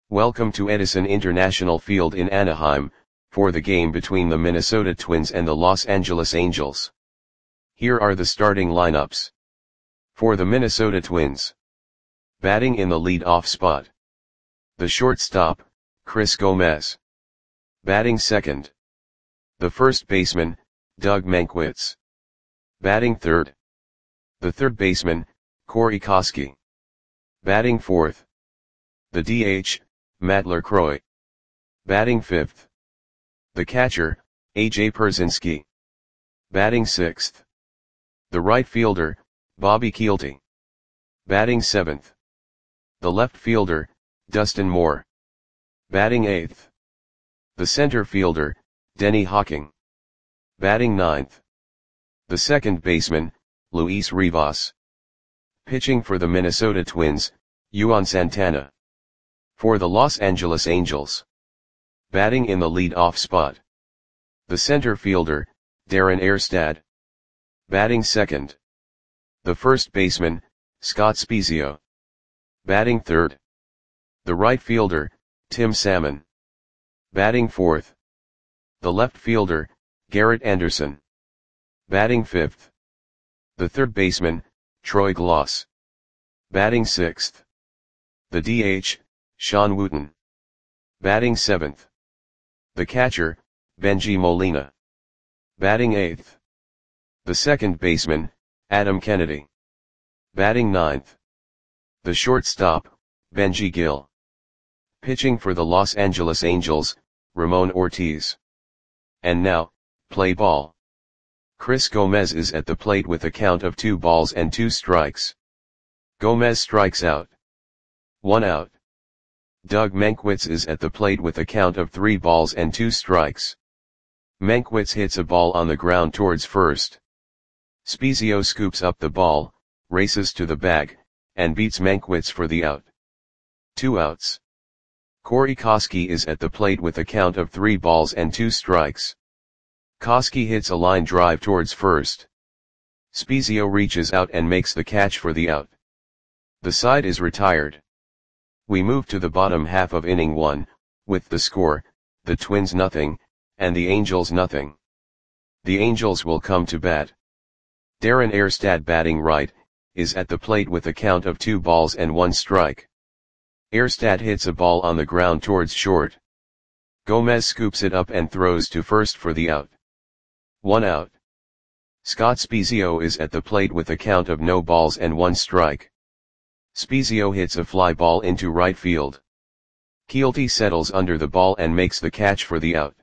Welcome to Edison International Field in Anaheim, for the game between the Minnesota Twins and the Los Angeles Angels. Here are the starting lineups. For the Minnesota Twins. Batting in the lead-off spot. The shortstop, Chris Gomez. Batting second. The first baseman, Doug Mankiewicz. Batting third. The third baseman, Corey Koskie. Batting fourth. The DH, Matt LaCroix. Batting fifth. The catcher, A.J. Pierzynski. Batting sixth. The right fielder, Bobby Kielty. Batting seventh. The left fielder, Dustin Moore. Batting eighth. The center fielder, Denny Hawking. Batting ninth. The second baseman, Luis Rivas. Pitching for the Minnesota Twins, Juan Santana. For the Los Angeles Angels. Batting in the lead-off spot. The center fielder, Darren Erstad. Batting second. The first baseman, Scott Spiezio. Batting third. The right fielder, Tim Salmon. Batting fourth. The left fielder, Garrett Anderson. Batting fifth. The third baseman, Troy Glaus. Batting sixth. The DH, Sean Wooten. Batting seventh. The catcher, Bengie Molina. Batting eighth. The second baseman, Adam Kennedy. Batting ninth. The shortstop, Benji Gill. Pitching for the Los Angeles Angels, Ramon Ortiz. And now, play ball. Chris Gomez is at the plate with a count of 2 balls and 2 strikes. Gomez strikes out. 1 out. Doug Mankiewicz is at the plate with a count of 3 balls and 2 strikes. Mankiewicz hits a ball on the ground towards first. Spiezio scoops up the ball, races to the bag, and beats Mankiewicz for the out. 2 outs. Corey Koskie is at the plate with a count of 3 balls and 2 strikes. Koskie hits a line drive towards first. Spiezio reaches out and makes the catch for the out. The side is retired. We move to the bottom half of inning 1, with the score, the Twins nothing, and the Angels nothing. The Angels will come to bat. Darren Erstad batting right, is at the plate with a count of 2 balls and 1 strike. Erstad hits a ball on the ground towards short. Gomez scoops it up and throws to first for the out. 1 out. Scott Spiezio is at the plate with a count of no balls and 1 strike. Spiezio hits a fly ball into right field. Kielty settles under the ball and makes the catch for the out.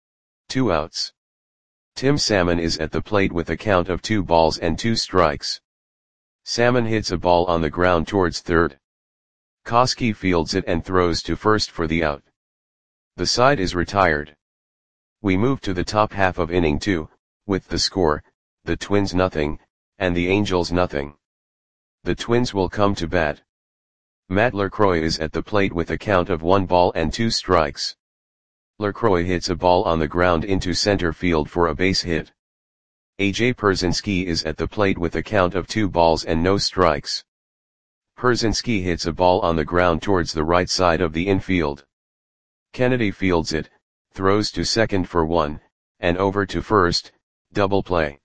2 outs. Tim Salmon is at the plate with a count of 2 balls and 2 strikes. Salmon hits a ball on the ground towards third. Koskie fields it and throws to first for the out. The side is retired. We move to the top half of inning 2, with the score, the Twins nothing, and the Angels nothing. The Twins will come to bat. Matt LaCroix is at the plate with a count of 1 ball and 2 strikes. LaCroix hits a ball on the ground into center field for a base hit. A.J. Pierzynski is at the plate with a count of 2 balls and no strikes. Pierzynski hits a ball on the ground towards the right side of the infield. Kennedy fields it, throws to second for 1, and over to first, double play.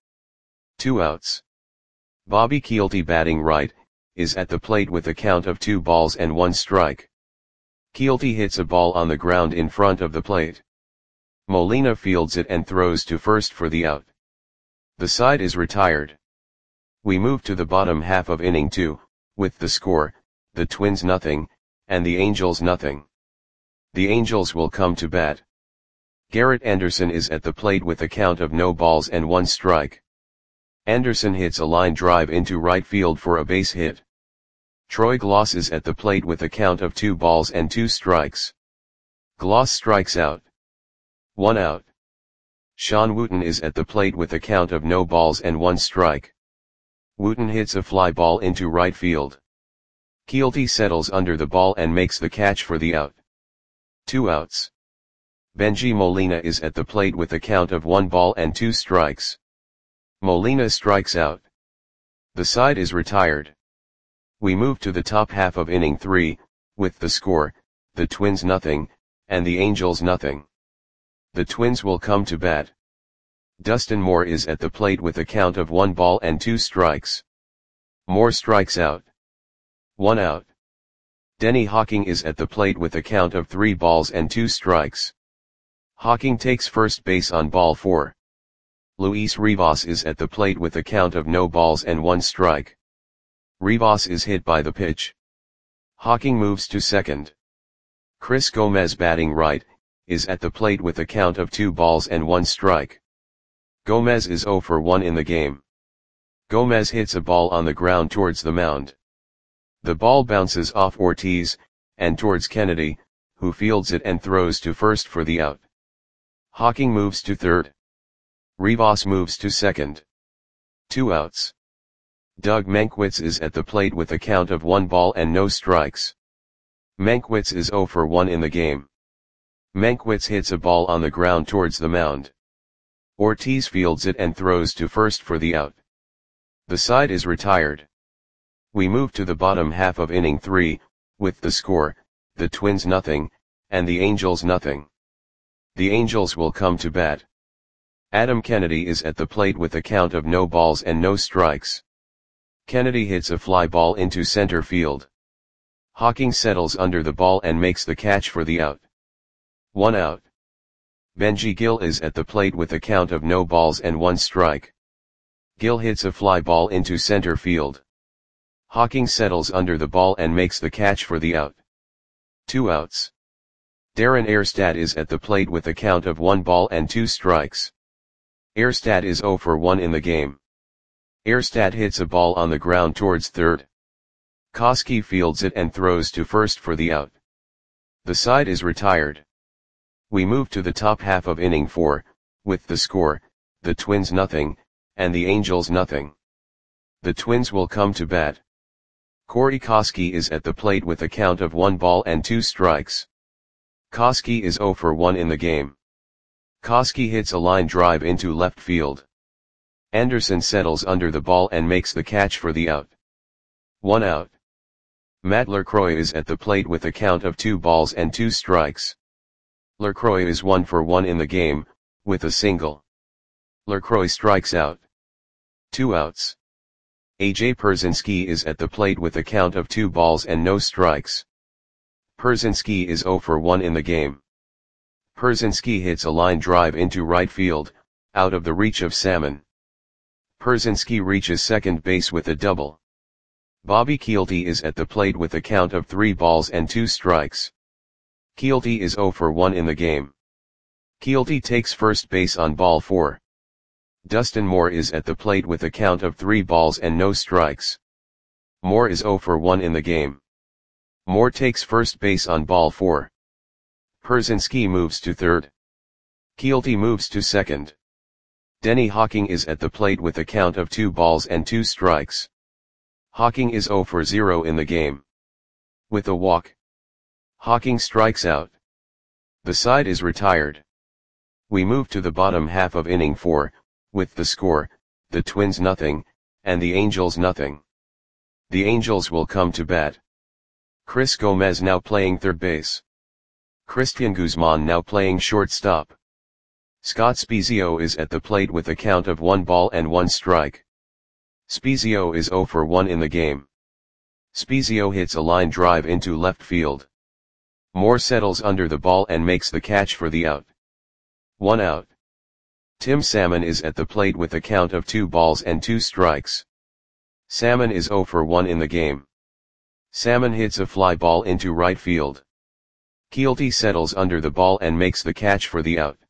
2 outs. Bobby Kielty batting right, is at the plate with a count of 2 balls and 1 strike. Kielty hits a ball on the ground in front of the plate. Molina fields it and throws to first for the out. The side is retired. We move to the bottom half of inning 2, with the score, the Twins nothing, and the Angels nothing. The Angels will come to bat. Garrett Anderson is at the plate with a count of no balls and 1 strike. Anderson hits a line drive into right field for a base hit. Troy Glaus is at the plate with a count of 2 balls and 2 strikes. Glaus strikes out. 1 out. Sean Wooten is at the plate with a count of no balls and 1 strike. Wooten hits a fly ball into right field. Kielty settles under the ball and makes the catch for the out. 2 outs. Bengie Molina is at the plate with a count of 1 ball and 2 strikes. Molina strikes out. The side is retired. We move to the top half of inning 3, with the score, the Twins nothing, and the Angels nothing. The Twins will come to bat. Dustin Moore is at the plate with a count of 1 ball and 2 strikes. Moore strikes out. 1 out. Denny Hawking is at the plate with a count of 3 balls and 2 strikes. Hawking takes first base on ball 4. Luis Rivas is at the plate with a count of no balls and 1 strike. Rivas is hit by the pitch. Hawking moves to second. Chris Gomez, batting right, is at the plate with a count of 2 balls and 1 strike. Gomez is 0 for 1 in the game. Gomez hits a ball on the ground towards the mound. The ball bounces off Ortiz, and towards Kennedy, who fields it and throws to first for the out. Hawking moves to third. Rivas moves to second. 2 outs. Doug Mankiewicz is at the plate with a count of 1 ball and no strikes. Mankiewicz is 0 for 1 in the game. Mankiewicz hits a ball on the ground towards the mound. Ortiz fields it and throws to first for the out. The side is retired. We move to the bottom half of inning 3, with the score, the Twins nothing, and the Angels nothing. The Angels will come to bat. Adam Kennedy is at the plate with a count of no balls and no strikes. Kennedy hits a fly ball into center field. Hawking settles under the ball and makes the catch for the out. 1 out. Benji Gil is at the plate with a count of no balls and 1 strike. Gil hits a fly ball into center field. Hawking settles under the ball and makes the catch for the out. 2 outs. Darren Erstad is at the plate with a count of 1 ball and 2 strikes. Erstad is 0 for 1 in the game. Erstad hits a ball on the ground towards third. Koski fields it and throws to first for the out. The side is retired. We move to the top half of inning 4, with the score, the Twins nothing, and the Angels nothing. The Twins will come to bat. Corey Koski is at the plate with a count of 1 ball and 2 strikes. Koski is 0 for 1 in the game. Koski hits a line drive into left field. Anderson settles under the ball and makes the catch for the out. 1 out. Matt LaCroix is at the plate with a count of 2 balls and 2 strikes. LaCroix is 1 for 1 in the game, with a single. LaCroix strikes out. 2 outs. AJ Pierzynski is at the plate with a count of 2 balls and no strikes. Pierzynski is 0 for 1 in the game. Pierzynski hits a line drive into right field, out of the reach of Salmon. Pierzynski reaches second base with a double. Bobby Kielty is at the plate with a count of 3 balls and 2 strikes. Kielty is 0 for 1 in the game. Kielty takes first base on ball 4. Dustin Moore is at the plate with a count of 3 balls and no strikes. Moore is 0 for 1 in the game. Moore takes first base on ball 4. Pierzynski moves to third. Kielty moves to second. Denny Hawking is at the plate with a count of 2 balls and 2 strikes. Hawking is 0 for 0 in the game. With a walk, Hawking strikes out. The side is retired. We move to the bottom half of inning 4, with the score, the Twins nothing, and the Angels nothing. The Angels will come to bat. Chris Gomez now playing third base. Christian Guzman now playing shortstop. Scott Spiezio is at the plate with a count of 1 ball and 1 strike. Spiezio is 0 for 1 in the game. Spiezio hits a line drive into left field. Moore settles under the ball and makes the catch for the out. 1 out. Tim Salmon is at the plate with a count of 2 balls and 2 strikes. Salmon is 0 for 1 in the game. Salmon hits a fly ball into right field. Kielty settles under the ball and makes the catch for the out.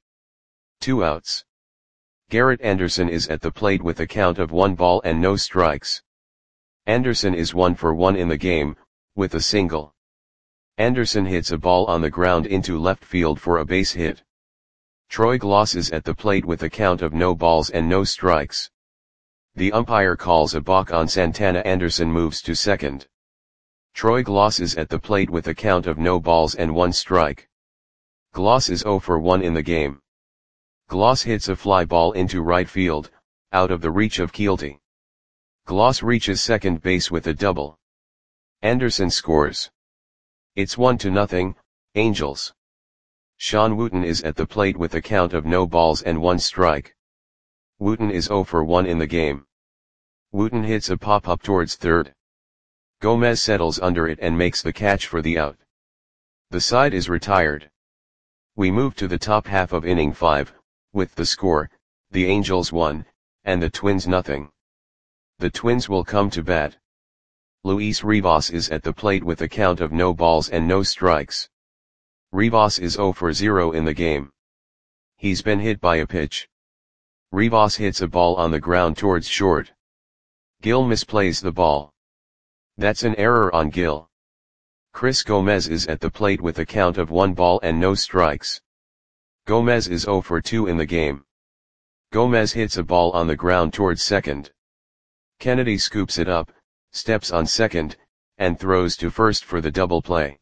2 outs. Garrett Anderson is at the plate with a count of 1 ball and no strikes. Anderson is 1 for 1 in the game, with a single. Anderson hits a ball on the ground into left field for a base hit. Troy Glaus is at the plate with a count of no balls and no strikes. The umpire calls a balk on Santana. Anderson moves to second. Troy Glaus is at the plate with a count of no balls and 1 strike. Glaus is 0 for 1 in the game. Glaus hits a fly ball into right field, out of the reach of Kielty. Glaus reaches second base with a double. Anderson scores. It's 1-0, Angels. Sean Wooten is at the plate with a count of no balls and 1 strike. Wooten is 0 for 1 in the game. Wooten hits a pop-up towards third. Gomez settles under it and makes the catch for the out. The side is retired. We move to the top half of inning 5, with the score, the Angels 1, and the Twins nothing. The Twins will come to bat. Luis Rivas is at the plate with a count of no balls and no strikes. Rivas is 0 for 0 in the game. He's been hit by a pitch. Rivas hits a ball on the ground towards short. Gil misplays the ball. That's an error on Gil. Chris Gomez is at the plate with a count of 1 ball and no strikes. Gomez is 0 for 2 in the game. Gomez hits a ball on the ground towards second. Kennedy scoops it up, steps on second, and throws to first for the double play.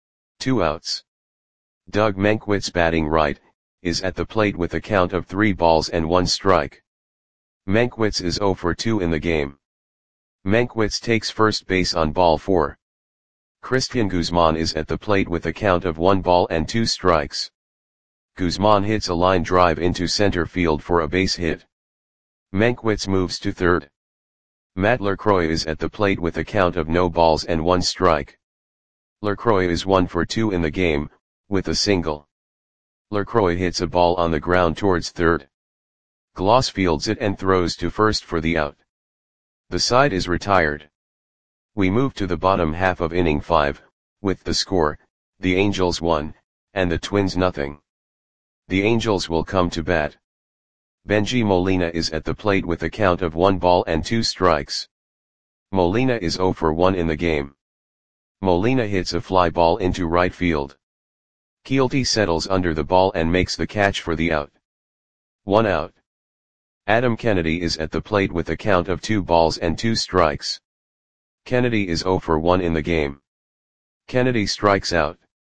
2 outs. Doug Mankiewicz, batting right, is at the plate with a count of 3 balls and 1 strike. Mankiewicz is 0 for 2 in the game. Mankiewicz takes first base on ball 4. Christian Guzman is at the plate with a count of 1 ball and 2 strikes. Guzman hits a line drive into center field for a base hit. Mankiewicz moves to third. Matt LaCroix is at the plate with a count of no balls and 1 strike. LaCroix is 1 for 2 in the game, with a single. LaCroix hits a ball on the ground towards third. Gloss fields it and throws to first for the out. The side is retired. We move to the bottom half of inning 5, with the score, the Angels 1, and the Twins nothing. The Angels will come to bat. Benji Molina is at the plate with a count of 1 ball and 2 strikes. Molina is 0 for 1 in the game. Molina hits a fly ball into right field. Keelty settles under the ball and makes the catch for the out. 1 out. Adam Kennedy is at the plate with a count of 2 balls and 2 strikes. Kennedy is 0 for 1 in the game. Kennedy strikes out.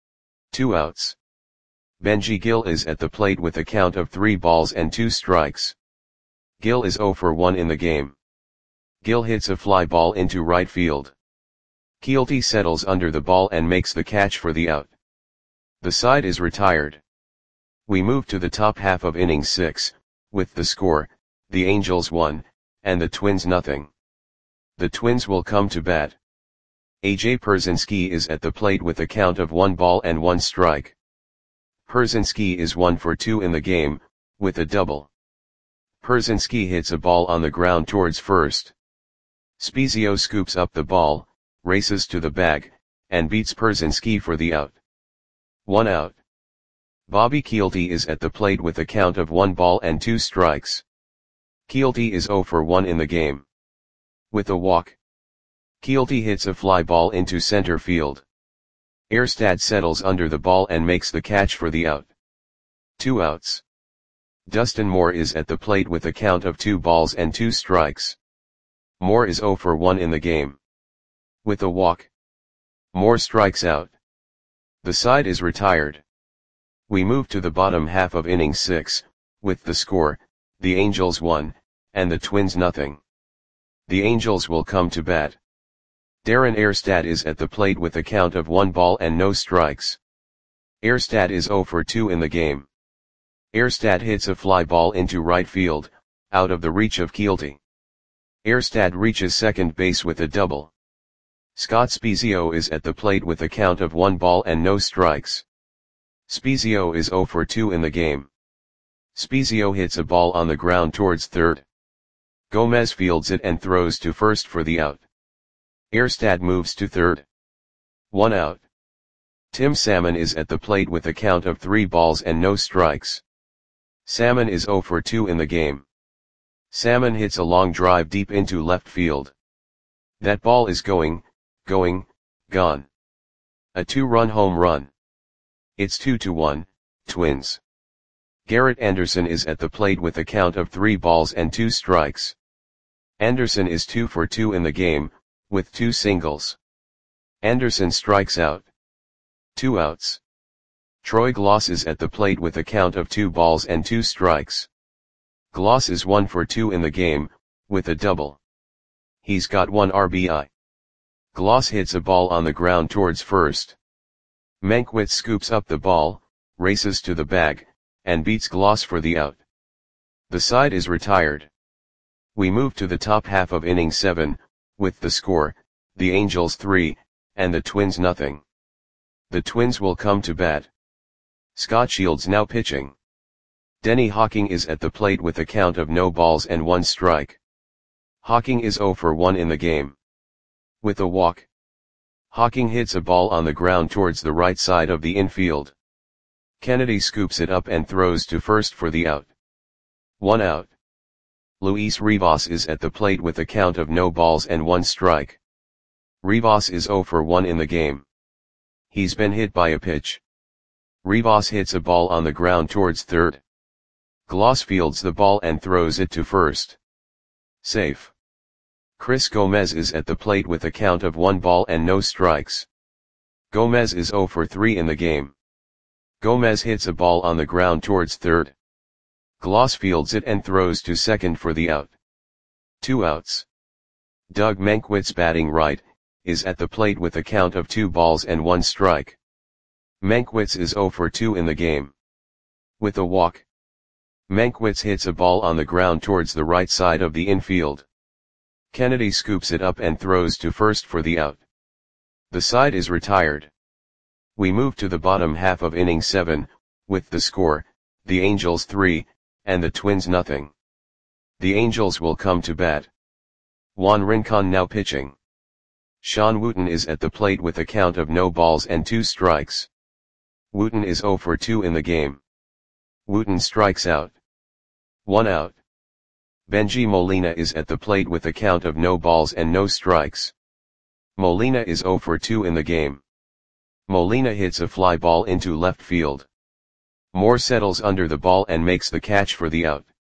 2 outs. Benji Gil is at the plate with a count of 3 balls and 2 strikes. Gil is 0 for 1 in the game. Gil hits a fly ball into right field. Keelty settles under the ball and makes the catch for the out. The side is retired. We move to the top half of inning 6, with the score, the Angels 1, and the Twins nothing. The Twins will come to bat. AJ Pierzynski is at the plate with a count of 1 ball and 1 strike. Pierzynski is 1 for 2 in the game, with a double. Pierzynski hits a ball on the ground towards first. Spezio scoops up the ball, races to the bag, and beats Pierzynski for the out. 1 out. Bobby Keelty is at the plate with a count of 1 ball and 2 strikes. Keelty is 0 for 1 in the game. With a walk. Keelty hits a fly ball into center field. Erstad settles under the ball and makes the catch for the out. 2 outs. Dustin Moore is at the plate with a count of 2 balls and 2 strikes. Moore is 0 for 1 in the game. With a walk. Moore strikes out. The side is retired. We move to the bottom half of inning 6, with the score, the Angels 1, and the Twins nothing. The Angels will come to bat. Darren Erstad is at the plate with a count of 1 ball and no strikes. Erstad is 0 for 2 in the game. Erstad hits a fly ball into right field, out of the reach of Keelty. Erstad reaches second base with a double. Scott Spezio is at the plate with a count of 1 ball and no strikes. Spezio is 0 for 2 in the game. Spezio hits a ball on the ground towards third. Gomez fields it and throws to first for the out. Erstad moves to third. 1 out. Tim Salmon is at the plate with a count of 3 balls and no strikes. Salmon is 0 for 2 in the game. Salmon hits a long drive deep into left field. That ball is gone. A 2-run home run. It's 2-1, Twins. Garrett Anderson is at the plate with a count of 3 balls and 2 strikes. Anderson is 2 for 2 in the game, with 2 singles. Anderson strikes out. 2 outs. Troy Gloss is at the plate with a count of 2 balls and 2 strikes. Gloss is 1 for 2 in the game, with a double. He's got 1 RBI. Gloss hits a ball on the ground towards first. Mankiewicz scoops up the ball, races to the bag, and beats Gloss for the out. The side is retired. We move to the top half of inning 7, with the score, the Angels 3, and the Twins nothing. The Twins will come to bat. Scott Shields now pitching. Denny Hawking is at the plate with a count of no balls and 1 strike. Hawking is 0 for 1 in the game. With a walk, Hawking hits a ball on the ground towards the right side of the infield. Kennedy scoops it up and throws to first for the out. 1 out. Luis Rivas is at the plate with a count of no balls and 1 strike. Rivas is 0 for 1 in the game. He's been hit by a pitch. Rivas hits a ball on the ground towards third. Gloss fields the ball and throws it to first. Safe. Chris Gomez is at the plate with a count of 1 ball and no strikes. Gomez is 0 for 3 in the game. Gomez hits a ball on the ground towards third. Gloss fields it and throws to second for the out. 2 outs. Doug Mankiewicz, batting right, is at the plate with a count of 2 balls and 1 strike. Mankiewicz is 0 for 2 in the game. With a walk, Mankiewicz hits a ball on the ground towards the right side of the infield. Kennedy scoops it up and throws to first for the out. The side is retired. We move to the bottom half of inning 7, with the score, the Angels 3, and the Twins nothing. The Angels will come to bat. Juan Rincon now pitching. Sean Wooten is at the plate with a count of no balls and 2 strikes. Wooten is 0 for 2 in the game. Wooten strikes out. 1 out. Benji Molina is at the plate with a count of no balls and no strikes. Molina is 0 for 2 in the game. Molina hits a fly ball into left field. Moore settles under the ball and makes the catch for the out.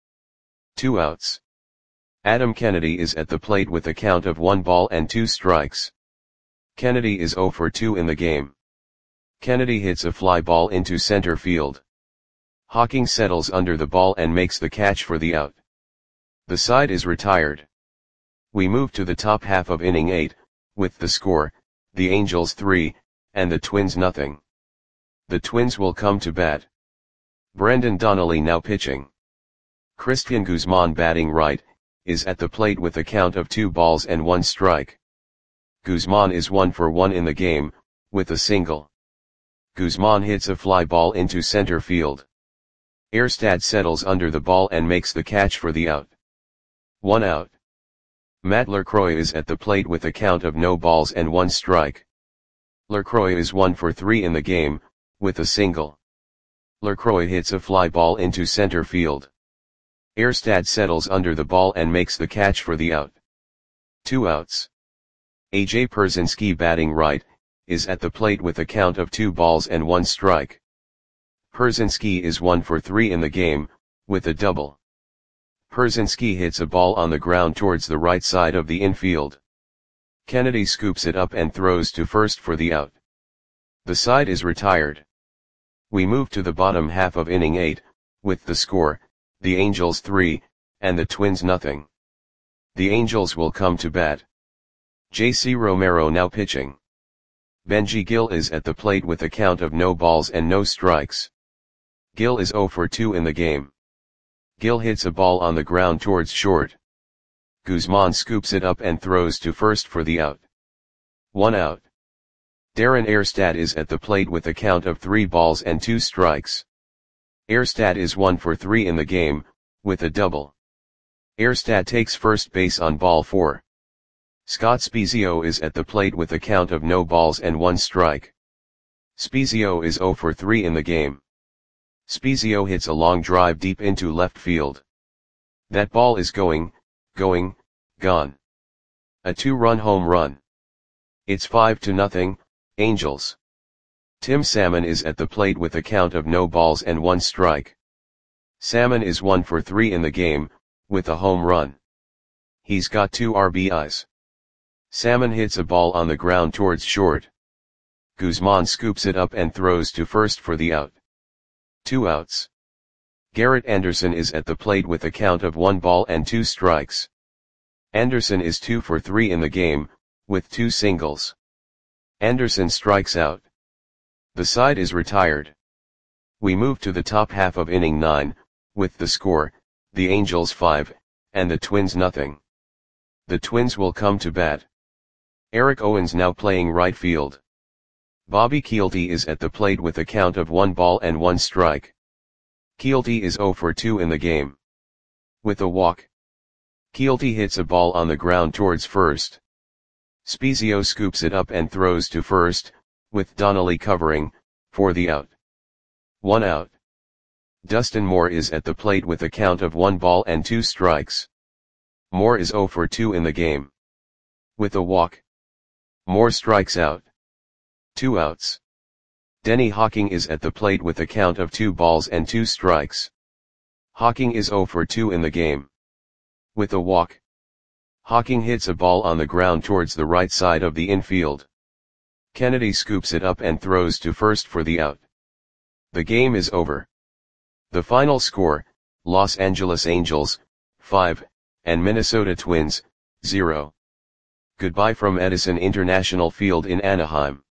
2 outs. Adam Kennedy is at the plate with a count of 1 ball and 2 strikes. Kennedy is 0 for 2 in the game. Kennedy hits a fly ball into center field. Hawking settles under the ball and makes the catch for the out. The side is retired. We move to the top half of inning 8, with the score, the Angels 3, and the Twins nothing. The Twins will come to bat. Brendan Donnelly now pitching. Christian Guzman, batting right, is at the plate with a count of 2 balls and 1 strike. Guzman is 1 for 1 in the game, with a single. Guzman hits a fly ball into center field. Erstad settles under the ball and makes the catch for the out. 1 out. Matt LaCroix is at the plate with a count of no balls and 1 strike. LaCroix is 1 for 3 in the game, with a single. LaCroix hits a fly ball into center field. Erstad settles under the ball and makes the catch for the out. 2 outs. AJ Pierzynski, batting right, is at the plate with a count of 2 balls and 1 strike. Pierzynski is 1 for 3 in the game, with a double. Pierzynski hits a ball on the ground towards the right side of the infield. Kennedy scoops it up and throws to first for the out. The side is retired. We move to the bottom half of inning 8, with the score, the Angels 3, and the Twins nothing. The Angels will come to bat. J.C. Romero now pitching. Benji Gil is at the plate with a count of no balls and no strikes. Gil is 0 for 2 in the game. Gil hits a ball on the ground towards short. Guzman scoops it up and throws to first for the out. 1 out. Darren Erstad is at the plate with a count of 3 balls and 2 strikes. Erstad is 1 for 3 in the game, with a double. Erstad takes first base on ball 4. Scott Spiezio is at the plate with a count of no balls and 1 strike. Spiezio is 0 for 3 in the game. Spiezio hits a long drive deep into left field. That ball is gone. A 2-run home run. It's 5-0, Angels. Tim Salmon is at the plate with a count of no balls and 1 strike. Salmon is 1 for 3 in the game, with a home run. He's got 2 RBIs. Salmon hits a ball on the ground towards short. Guzman scoops it up and throws to first for the out. 2 outs. Garrett Anderson is at the plate with a count of 1 ball and 2 strikes. Anderson is 2 for 3 in the game, with 2 singles. Anderson strikes out. The side is retired. We move to the top half of inning 9, with the score, the Angels 5, and the Twins nothing. The Twins will come to bat. Eric Owens now playing right field. Bobby Kielty is at the plate with a count of 1 ball and 1 strike. Kielty is 0 for 2 in the game. With a walk. Kielty hits a ball on the ground towards first. Spezio scoops it up and throws to first, with Donnelly covering, for the out. 1 out. Dustin Moore is at the plate with a count of 1 ball and 2 strikes. Moore is 0 for 2 in the game. With a walk. Moore strikes out. 2 outs. Denny Hawking is at the plate with a count of 2 balls and 2 strikes. Hawking is 0 for 2 in the game. With a walk. Hawking hits a ball on the ground towards the right side of the infield. Kennedy scoops it up and throws to first for the out. The game is over. The final score, Los Angeles Angels, 5, and Minnesota Twins, 0. Goodbye from Edison International Field in Anaheim.